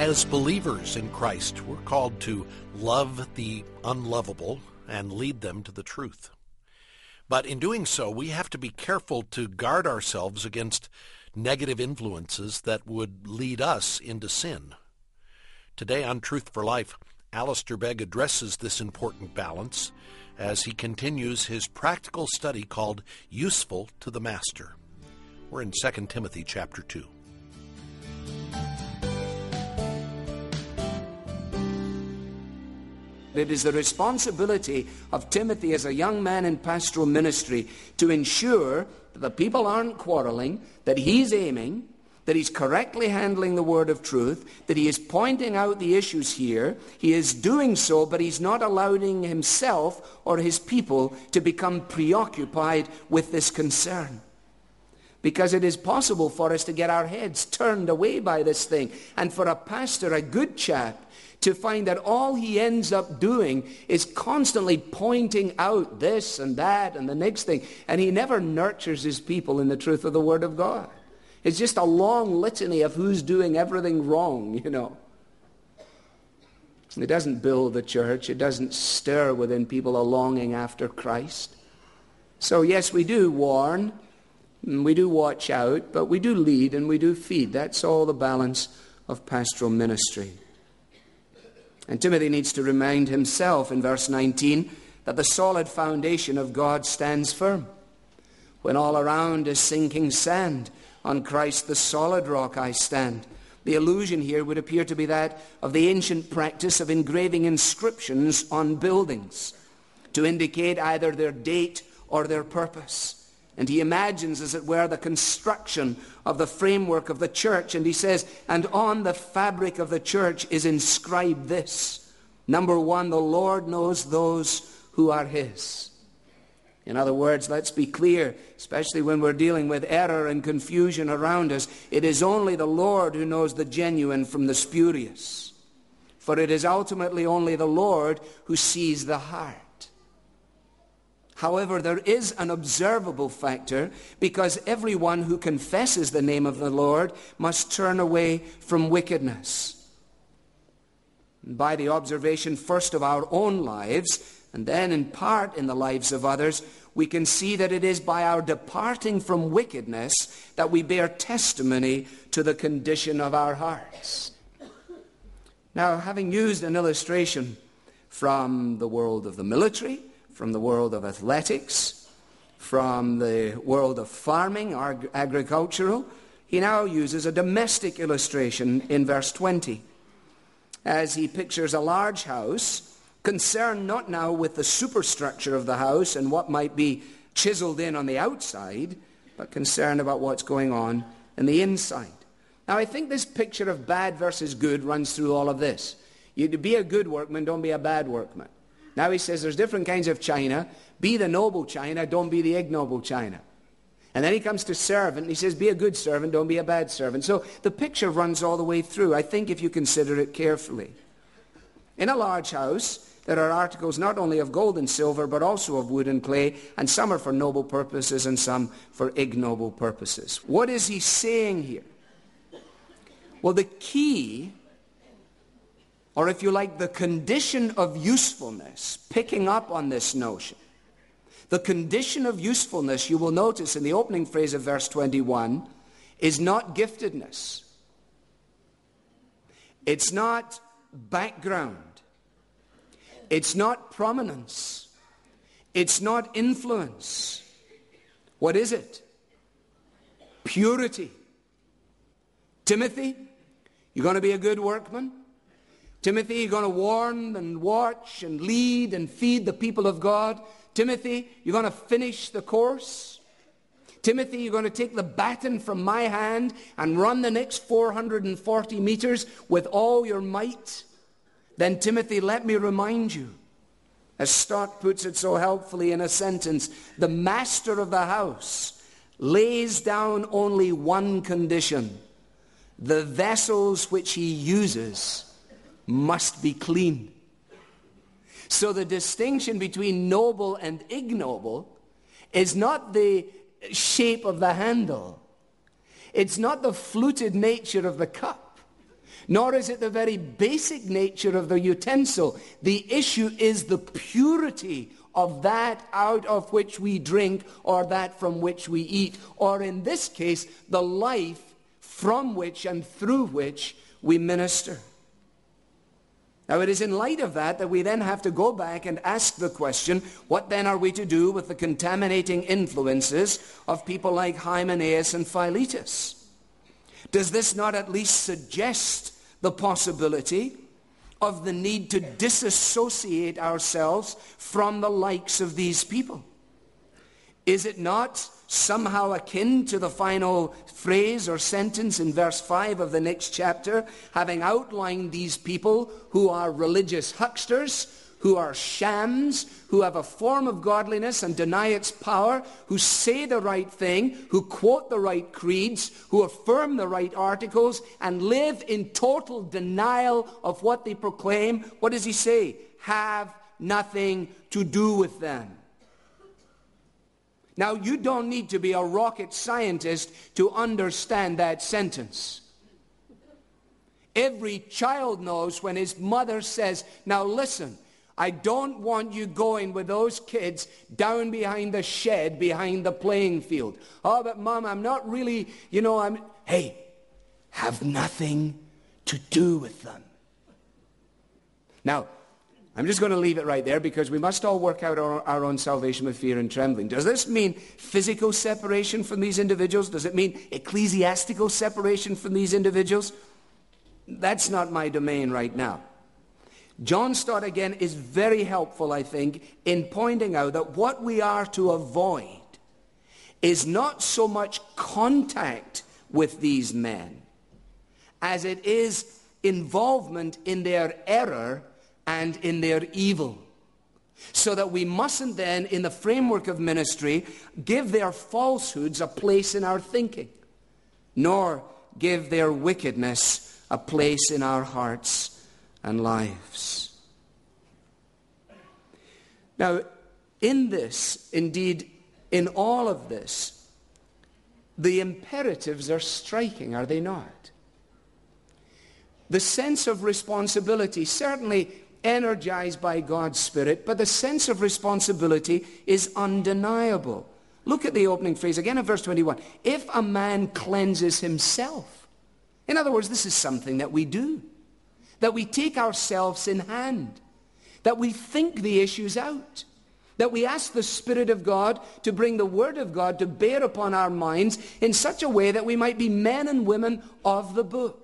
As believers in Christ, we're called to love the unlovable and lead them to the truth. But in doing so, we have to be careful to guard ourselves against negative influences that would lead us into sin. Today on Truth for Life, Alistair Begg addresses this important balance as he continues his practical study called Useful to the Master. We're in 2 Timothy chapter 2. It is the responsibility of Timothy as a young man in pastoral ministry to ensure that the people aren't quarreling, that he's aiming, that he's correctly handling the word of truth, that he is pointing out the issues here. He is doing so, but he's not allowing himself or his people to become preoccupied with this concern. Because it is possible for us to get our heads turned away by this thing. And for a pastor, a good chap, to find that all he ends up doing is constantly pointing out this and that and the next thing. And he never nurtures his people in the truth of the Word of God. It's just a long litany of who's doing everything wrong, you know. It doesn't build the church. It doesn't stir within people a longing after Christ. So yes, we do warn, and we do watch out, but we do lead and we do feed. That's all the balance of pastoral ministry. And Timothy needs to remind himself in verse 19 that the solid foundation of God stands firm. When all around is sinking sand, on Christ the solid rock I stand. The allusion here would appear to be that of the ancient practice of engraving inscriptions on buildings to indicate either their date or their purpose. And he imagines, as it were, the construction of the framework of the church. And he says, and on the fabric of the church is inscribed this. Number one, the Lord knows those who are his. In other words, let's be clear, especially when we're dealing with error and confusion around us. It is only the Lord who knows the genuine from the spurious. For it is ultimately only the Lord who sees the heart. However, there is an observable factor, because everyone who confesses the name of the Lord must turn away from wickedness. And by the observation first of our own lives, and then in part in the lives of others, we can see that it is by our departing from wickedness that we bear testimony to the condition of our hearts. Now, having used an illustration from the world of the military, from the world of athletics, from the world of farming, or agricultural, he now uses a domestic illustration in verse 20, as he pictures a large house, concerned not now with the superstructure of the house and what might be chiseled in on the outside, but concerned about what's going on in the inside. Now, I think this picture of bad versus good runs through all of this. You to be a good workman, don't be a bad workman. Now he says there's different kinds of china. Be the noble china, don't be the ignoble china. And then he comes to servant, and he says be a good servant, don't be a bad servant. So the picture runs all the way through, I think, if you consider it carefully. In a large house, there are articles not only of gold and silver, but also of wood and clay, and some are for noble purposes and some for ignoble purposes. What is he saying here? Well, the key, or if you like, the condition of usefulness, picking up on this notion, the condition of usefulness, you will notice in the opening phrase of verse 21, is not giftedness. It's not background. It's not prominence. It's not influence. What is it? Purity. Timothy, you're going to be a good workman? Timothy, you're going to warn and watch and lead and feed the people of God? Timothy, you're going to finish the course? Timothy, you're going to take the baton from my hand and run the next 440 meters with all your might? Then, Timothy, let me remind you, as Stott puts it so helpfully in a sentence, the master of the house lays down only one condition: the vessels which he uses must be clean. So the distinction between noble and ignoble is not the shape of the handle. It's not the fluted nature of the cup. nor is it the very basic nature of the utensil. The issue is the purity of that out of which we drink, or that from which we eat, or in this case, the life from which and through which we minister. Now, it is in light of that we then have to go back and ask the question, what then are we to do with the contaminating influences of people like Hymenaeus and Philetus? Does this not at least suggest the possibility of the need to disassociate ourselves from the likes of these people? Is it not somehow akin to the final phrase or sentence in verse 5 of the next chapter, having outlined these people who are religious hucksters, who are shams, who have a form of godliness and deny its power, who say the right thing, who quote the right creeds, who affirm the right articles, and live in total denial of what they proclaim? What does he say? Have nothing to do with them. Now, you don't need to be a rocket scientist to understand that sentence. Every child knows when his mother says, now listen, I don't want you going with those kids down behind the shed, behind the playing field. Oh, but Mom, I'm not really, Hey, have nothing to do with them. Now, I'm just going to leave it right there, because we must all work out our own salvation with fear and trembling. Does this mean physical separation from these individuals? Does it mean ecclesiastical separation from these individuals? That's not my domain right now. John Stott, again, is very helpful, I think, in pointing out that what we are to avoid is not so much contact with these men as it is involvement in their error and in their evil. So that we mustn't then, in the framework of ministry, give their falsehoods a place in our thinking, nor give their wickedness a place in our hearts and lives. Now, in this, indeed, in all of this, the imperatives are striking, are they not? The sense of responsibility, certainly energized by God's Spirit, but the sense of responsibility is undeniable. Look at the opening phrase again in verse 21. If a man cleanses himself. In other words, this is something that we do. That we take ourselves in hand. That we think the issues out. That we ask the Spirit of God to bring the Word of God to bear upon our minds in such a way that we might be men and women of the book.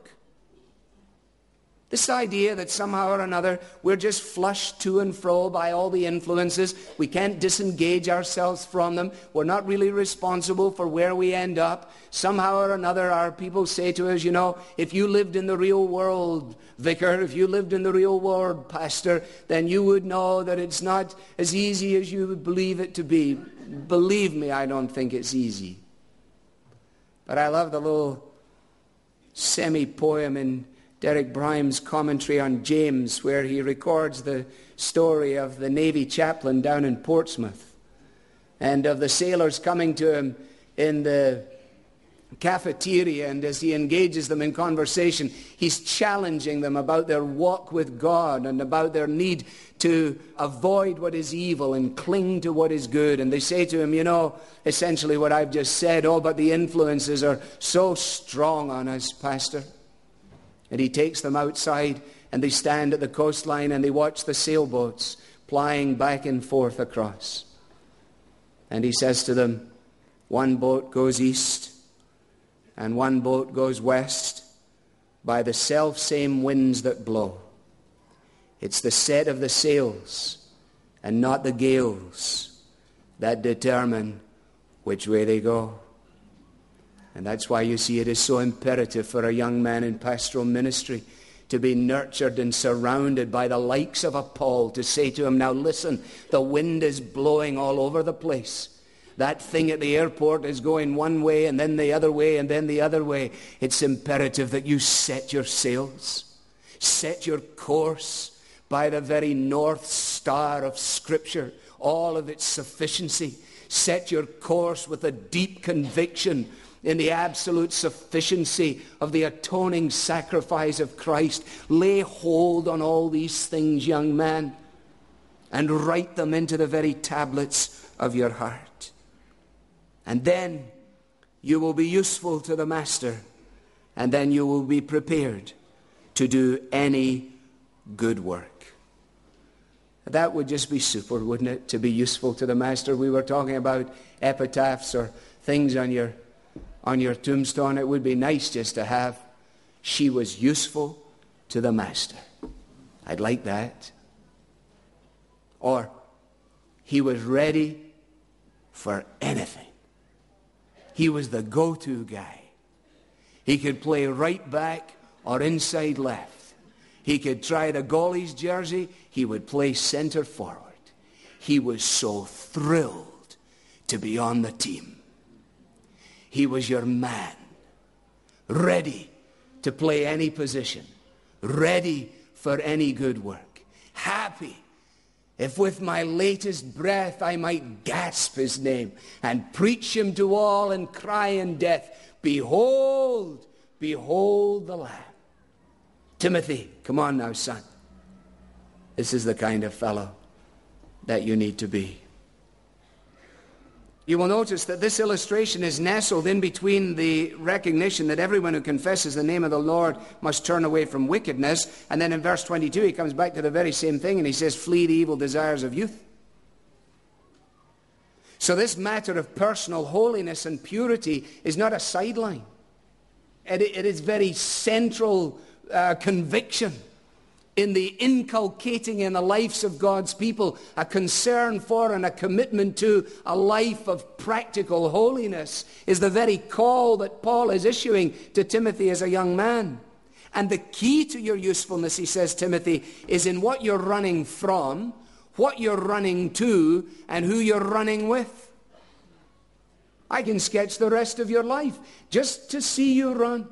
This idea that somehow or another we're just flushed to and fro by all the influences, we can't disengage ourselves from them, we're not really responsible for where we end up. Somehow or another our people say to us, if you lived in the real world, vicar, if you lived in the real world, pastor, then you would know that it's not as easy as you would believe it to be. Believe me, I don't think it's easy. But I love the little semi-poem in Derek Brymes' commentary on James, where he records the story of the Navy chaplain down in Portsmouth and of the sailors coming to him in the cafeteria, and as he engages them in conversation, he's challenging them about their walk with God and about their need to avoid what is evil and cling to what is good. And they say to him, essentially what I've just said, but the influences are so strong on us, Pastor. And he takes them outside, and they stand at the coastline and they watch the sailboats plying back and forth across. And he says to them, one boat goes east and one boat goes west by the self-same winds that blow. It's the set of the sails and not the gales that determine which way they go. And that's why you see it is so imperative for a young man in pastoral ministry to be nurtured and surrounded by the likes of a Paul, to say to him, now listen, the wind is blowing all over the place. That thing at the airport is going one way and then the other way and then the other way. It's imperative that you set your sails, set your course by the very north star of Scripture, all of its sufficiency. Set your course with a deep conviction in the absolute sufficiency of the atoning sacrifice of Christ. Lay hold on all these things, young man, and write them into the very tablets of your heart. And then you will be useful to the Master, and then you will be prepared to do any good work. That would just be super, wouldn't it, to be useful to the Master? We were talking about epitaphs or things on your tombstone. It would be nice just to have, she was useful to the Master. I'd like that. Or, he was ready for anything. He was the go-to guy. He could play right back or inside left. He could try the goalie's jersey. He would play center forward. He was so thrilled to be on the team. He was your man, ready to play any position, ready for any good work, happy if with my latest breath I might gasp his name and preach him to all and cry in death, behold, behold the Lamb. Timothy, come on now, son. This is the kind of fellow that you need to be. You will notice that this illustration is nestled in between the recognition that everyone who confesses the name of the Lord must turn away from wickedness. And then in verse 22, he comes back to the very same thing and he says, flee the evil desires of youth. So this matter of personal holiness and purity is not a sideline. It is very central conviction in the inculcating in the lives of God's people a concern for and a commitment to a life of practical holiness is the very call that Paul is issuing to Timothy as a young man. And the key to your usefulness, he says, Timothy, is in what you're running from, what you're running to, and who you're running with. I can sketch the rest of your life just to see you run.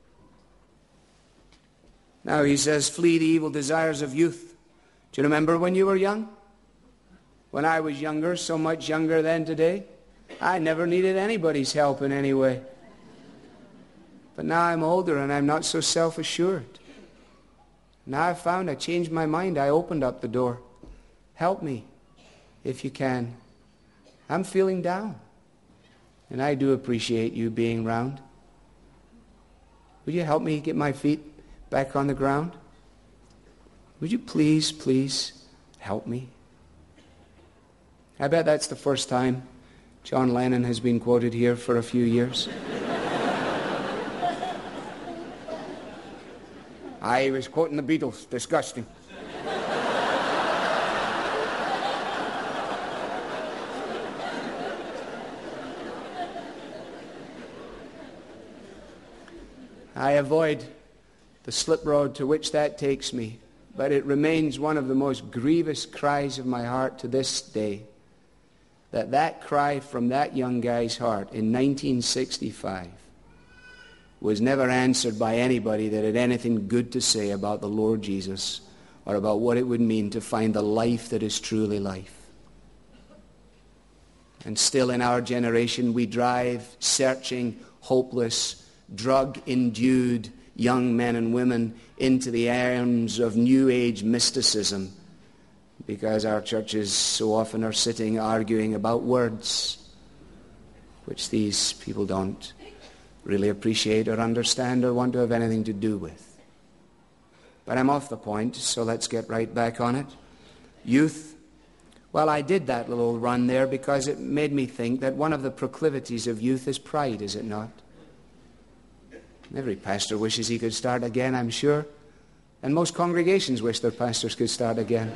Now he says, flee the evil desires of youth. Do you remember when you were young? When I was younger, so much younger than today, I never needed anybody's help in any way. But now I'm older and I'm not so self-assured. Now I've found I changed my mind. I opened up the door. Help me if you can. I'm feeling down. And I do appreciate you being around. Would you help me get my feet back on the ground? Would you please, please help me? I bet that's the first time John Lennon has been quoted here for a few years. I was quoting the Beatles. Disgusting. I avoid the slip road to which that takes me, but it remains one of the most grievous cries of my heart to this day, that cry from that young guy's heart in 1965 was never answered by anybody that had anything good to say about the Lord Jesus or about what it would mean to find the life that is truly life. And still in our generation we drive searching, hopeless, drug-induced young men and women into the arms of New Age mysticism because our churches so often are sitting arguing about words which these people don't really appreciate or understand or want to have anything to do with. But I'm off the point, so let's get right back on it. Youth. Well, I did that little run there because it made me think that one of the proclivities of youth is pride, is it not? Every pastor wishes he could start again, I'm sure. And most congregations wish their pastors could start again.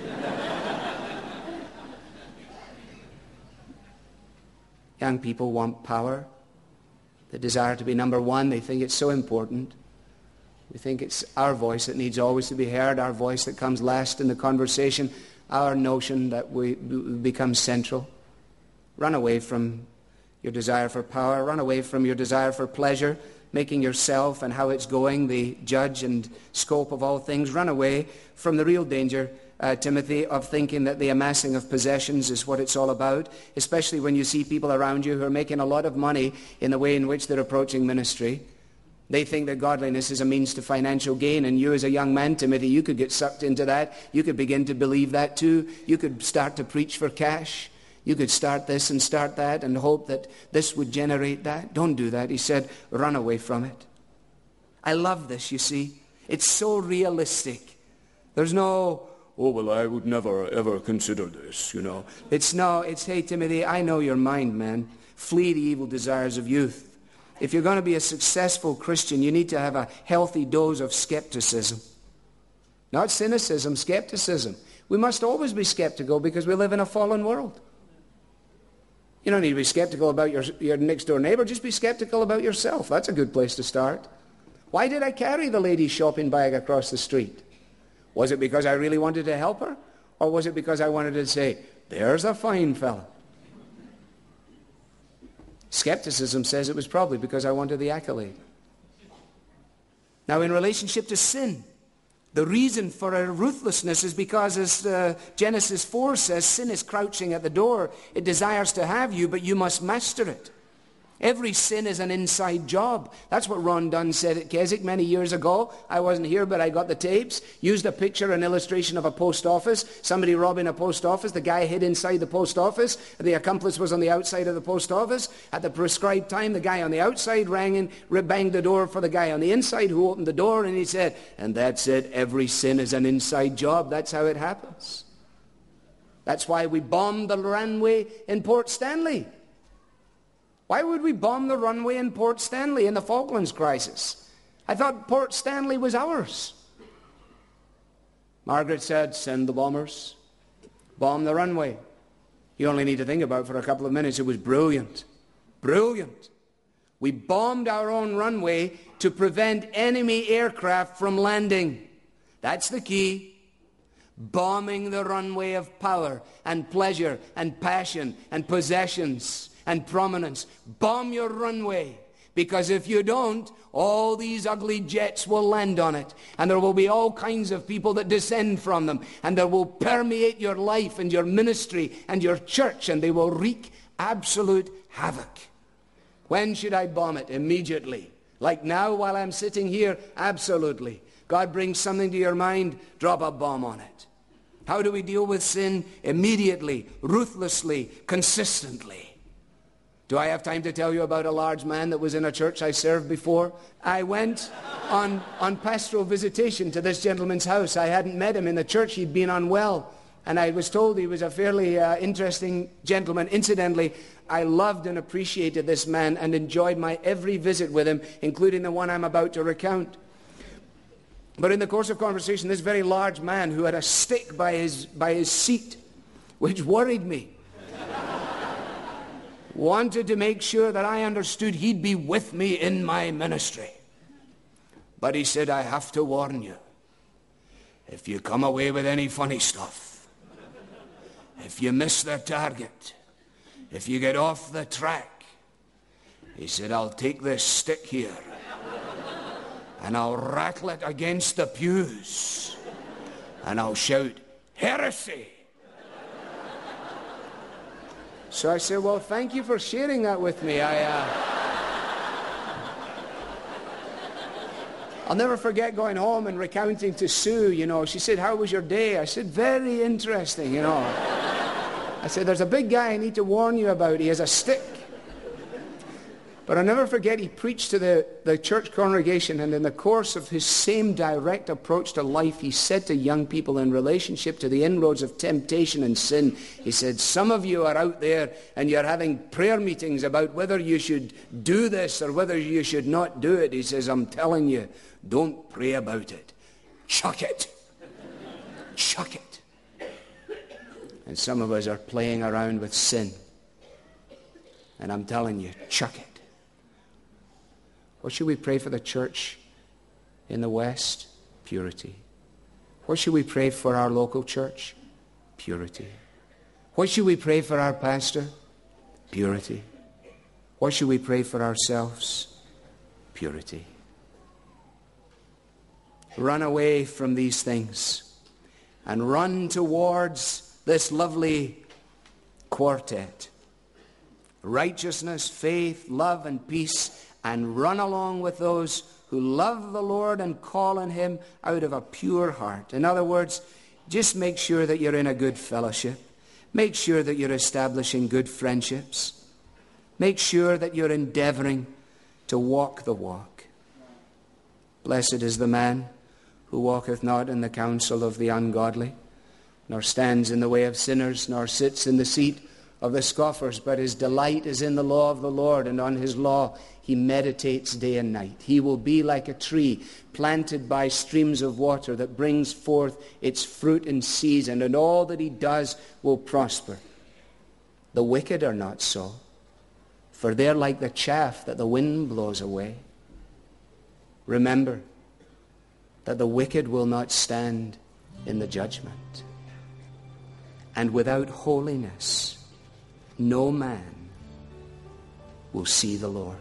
Young people want power. They desire to be number one. They think it's so important. We think it's our voice that needs always to be heard, our voice that comes last in the conversation, our notion that we become central. Run away from your desire for power. Run away from your desire for pleasure, making yourself and how it's going the judge and scope of all things. Run away from the real danger Timothy, of thinking that the amassing of possessions is what it's all about, especially when you see people around you who are making a lot of money in the way in which they're approaching ministry. They think that godliness is a means to financial gain, and you as a young man, Timothy, you could get sucked into that. You could begin to believe that too. You could start to preach for cash. You could start this and start that and hope that this would generate that. Don't do that. He said, run away from it. I love this, you see. It's so realistic. There's no, oh, well, I would never, ever consider this, you know. It's, hey, Timothy, I know your mind, man. Flee the evil desires of youth. If you're going to be a successful Christian, you need to have a healthy dose of skepticism. Not cynicism, skepticism. We must always be skeptical because we live in a fallen world. You don't need to be skeptical about your next door neighbor. Just be skeptical about yourself. That's a good place to start. Why did I carry the lady's shopping bag across the street? Was it because I really wanted to help her? Or was it because I wanted to say, there's a fine fella? Skepticism says it was probably because I wanted the accolade. Now, in relationship to sin, the reason for our ruthlessness is because, as Genesis 4 says, sin is crouching at the door. It desires to have you, but you must master it. Every sin is an inside job. That's what Ron Dunn said at Keswick many years ago. I wasn't here, but I got the tapes. Used a picture, an illustration of a post office. Somebody robbing a post office. The guy hid inside the post office. The accomplice was on the outside of the post office. At the prescribed time, the guy on the outside rang and banged the door for the guy on the inside who opened the door, and he said, and that's it. Every sin is an inside job. That's how it happens. That's why we bombed the runway in Port Stanley. Why would we bomb the runway in Port Stanley in the Falklands crisis? I thought Port Stanley was ours. Margaret said, send the bombers. Bomb the runway. You only need to think about it for a couple of minutes. It was brilliant. Brilliant. We bombed our own runway to prevent enemy aircraft from landing. That's the key. Bombing the runway of power and pleasure and passion and possessions and prominence. Bomb your runway, because if you don't, all these ugly jets will land on it, and there will be all kinds of people that descend from them, and they will permeate your life and your ministry and your church, and they will wreak absolute havoc. When should I bomb it? Immediately. Like now while I'm sitting here? Absolutely. God brings something to your mind, drop a bomb on it. How do we deal with sin? Immediately, ruthlessly, consistently. Do I have time to tell you about a large man that was in a church I served before? I went on pastoral visitation to this gentleman's house. I hadn't met him in the church. He'd been unwell. And I was told he was a fairly interesting gentleman. Incidentally, I loved and appreciated this man and enjoyed my every visit with him, including the one I'm about to recount. But in the course of conversation, this very large man who had a stick by his seat, which worried me, wanted to make sure that I understood he'd be with me in my ministry. But he said, I have to warn you, if you come away with any funny stuff, if you miss the target, if you get off the track, he said, I'll take this stick here and I'll rattle it against the pews and I'll shout, heresy. So I said, well, thank you for sharing that with me. I'll never forget going home and recounting to Sue, she said, how was your day? I said, very interesting, I said, there's a big guy I need to warn you about. He has a stick. But I'll never forget, he preached to the church congregation, and in the course of his same direct approach to life, he said to young people in relationship to the inroads of temptation and sin, he said, some of you are out there and you're having prayer meetings about whether you should do this or whether you should not do it. He says, I'm telling you, don't pray about it. Chuck it. Chuck it. And some of us are playing around with sin. And I'm telling you, chuck it. What should we pray for the church in the West? Purity. What should we pray for our local church? Purity. What should we pray for our pastor? Purity. What should we pray for ourselves? Purity. Run away from these things. and run towards this lovely quartet. Righteousness, faith, love, and peace, and run along with those who love the Lord and call on him out of a pure heart. In other words, just make sure that you're in a good fellowship. Make sure that you're establishing good friendships. Make sure that you're endeavoring to walk the walk. Blessed is the man who walketh not in the counsel of the ungodly, nor stands in the way of sinners, nor sits in the seat of the scoffers, but his delight is in the law of the Lord, and on his law he meditates day and night. He will be like a tree planted by streams of water that brings forth its fruit in season, and all that he does will prosper. The wicked are not so, for they're like the chaff that the wind blows away. Remember that the wicked will not stand in the judgment. And without holiness, no man will see the Lord.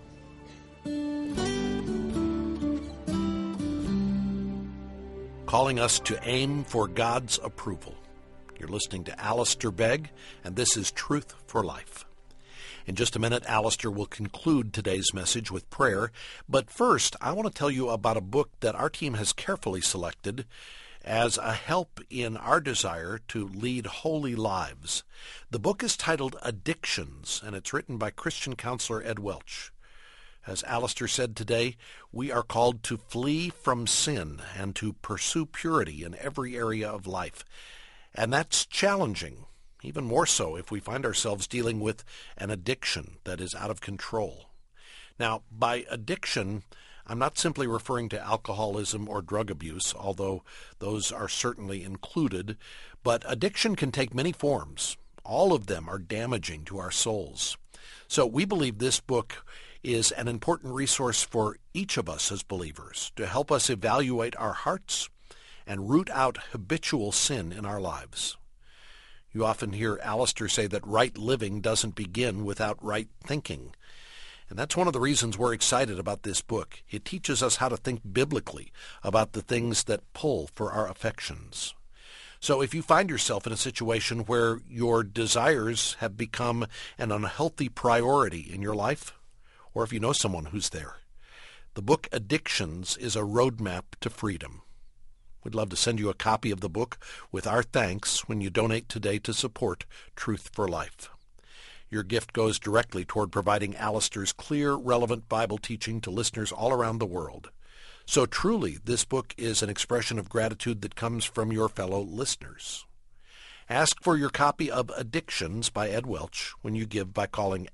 Calling us to aim for God's approval. You're listening to Alistair Begg, and this is Truth for Life. In just a minute, Alistair will conclude today's message with prayer. But first, I want to tell you about a book that our team has carefully selected as a help in our desire to lead holy lives. The book is titled Addictions, and it's written by Christian counselor Ed Welch. As Alistair said today, we are called to flee from sin and to pursue purity in every area of life. And that's challenging, even more so if we find ourselves dealing with an addiction that is out of control. Now, by addiction, I'm not simply referring to alcoholism or drug abuse, although those are certainly included, but addiction can take many forms. All of them are damaging to our souls. So we believe this book is an important resource for each of us as believers to help us evaluate our hearts and root out habitual sin in our lives. You often hear Alistair say that right living doesn't begin without right thinking. And that's one of the reasons we're excited about this book. It teaches us how to think biblically about the things that pull for our affections. So if you find yourself in a situation where your desires have become an unhealthy priority in your life, or if you know someone who's there, the book Addictions is a roadmap to freedom. We'd love to send you a copy of the book with our thanks when you donate today to support Truth for Life. Your gift goes directly toward providing Alistair's clear, relevant Bible teaching to listeners all around the world. So truly, this book is an expression of gratitude that comes from your fellow listeners. Ask for your copy of Addictions by Ed Welch when you give by calling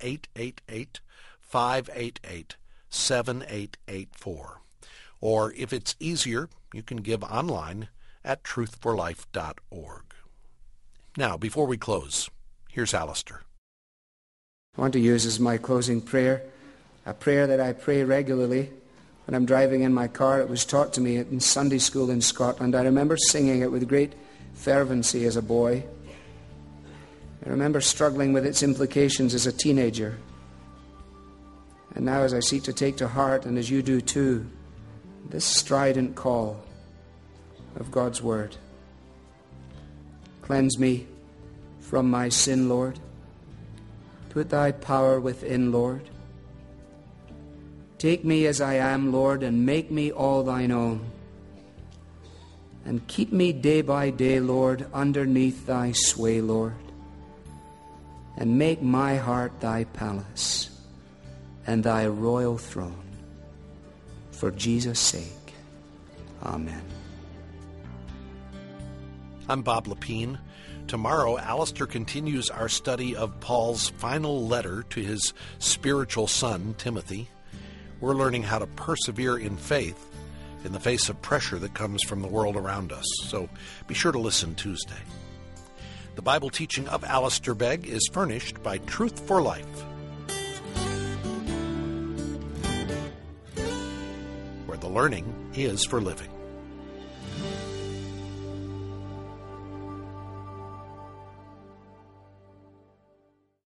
888-588-7884. Or if it's easier, you can give online at truthforlife.org. Now, before we close, here's Alistair. I want to use as my closing prayer a prayer that I pray regularly when I'm driving in my car. It was taught to me in Sunday school in Scotland. I remember singing it with great fervency as a boy. I remember struggling with its implications as a teenager. And now as I seek to take to heart, and as you do too, this strident call of God's Word. Cleanse me from my sin, Lord. Put thy power within, Lord. Take me as I am, Lord, and make me all thine own. And keep me day by day, Lord, underneath thy sway, Lord. And make my heart thy palace and thy royal throne. For Jesus' sake. Amen. I'm Bob Lepine. Tomorrow, Alistair continues our study of Paul's final letter to his spiritual son, Timothy. We're learning how to persevere in faith in the face of pressure that comes from the world around us. So be sure to listen Tuesday. The Bible teaching of Alistair Begg is furnished by Truth for Life, where the learning is for living.